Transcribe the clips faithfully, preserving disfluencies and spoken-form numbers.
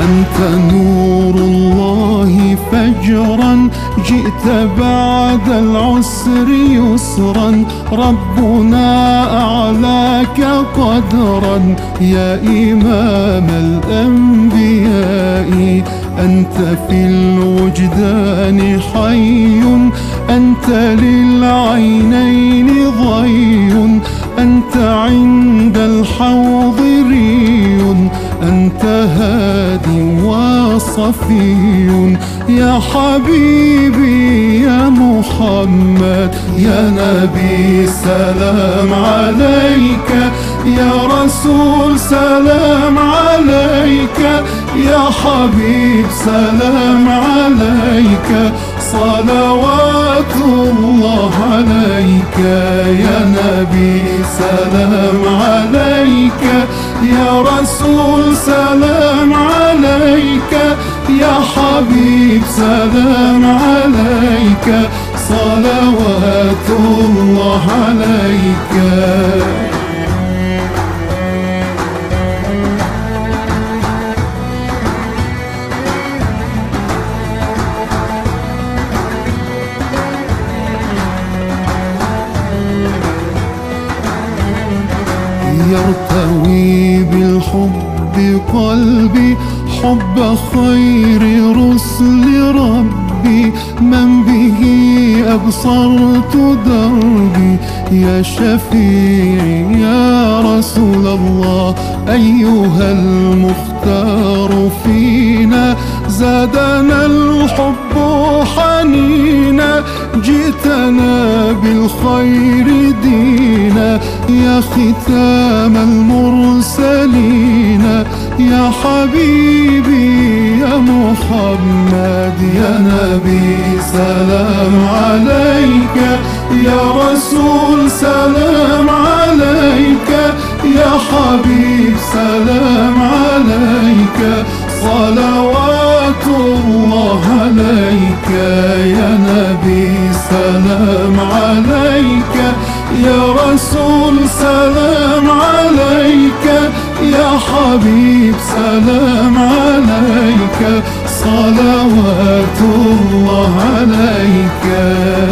أنت نور الله فجرا، جئت بعد العسر يسرا، ربنا أعلاك قدرا يا إمام الأنبياء. أنت في الوجدان حي، أنت للعينين ضي، أنت عند الحوض ري، أنت هادي وصفي يا حبيبي يا محمد. يا نبي سلام عليك، يا رسول سلام عليك، يا حبيب سلام عليك، صلوات الله عليك. يا نبي سلام عليك، يا رسول سلام عليك، يا حبيب سلام عليك، صلوات الله عليك. يرتوي بالحب قلبي، حب خير رسل ربي، من به أبصرت دربي. يا شفيعي يا رسول الله، أيها المختار فينا، زادنا الحب حنينا، جئتنا بالخير دينا، يا ختام المرسلين، يا حبيبي يا محمد. يا نبي سلام عليك، يا رسول سلام عليك، يا حبيب سلام عليك، صلوات الله عليك. يا نبي سلام عليك، يا رسول سلام عليك، يا حبيب سلام عليك، صلوات الله عليك.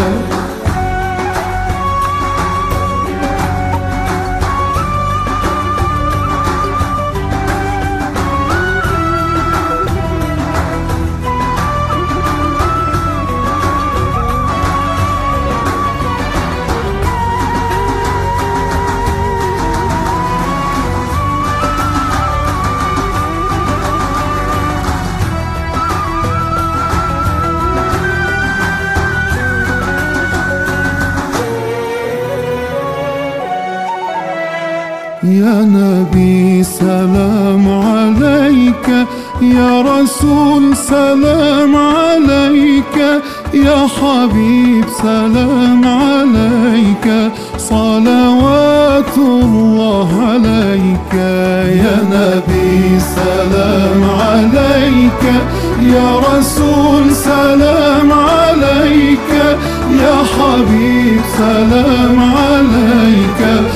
يا نبي سلام عليك، يا رسول سلام عليك، يا حبيب سلام عليك، صلوات الله عليك. يا نبي سلام عليك، يا رسول سلام عليك، يا حبيب سلام عليك،